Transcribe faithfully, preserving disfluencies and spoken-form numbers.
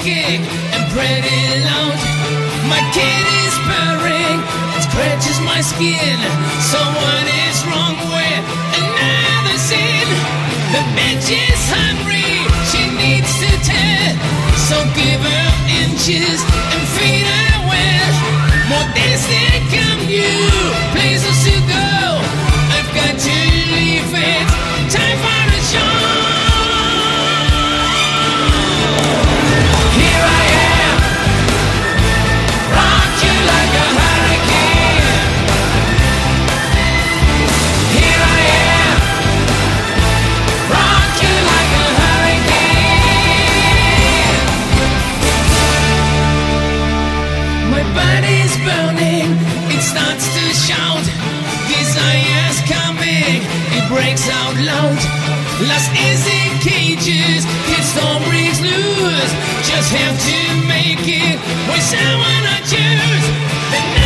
shaking and pretty loud. My kid is purring, it scratches my skin. So what is wrong with another sin? The bitch is hungry, she needs to tell. So give her inches and feed her well. More days they come, you places to go. I've got to leave it, time for a show. Here I am, rock you like a hurricane. Here I am, rock you like a hurricane. My body's burning, it starts to shout. Desire's coming, it breaks out loud. Lost is in cages, till storm breaks loose. Just have to make it with someone I choose. The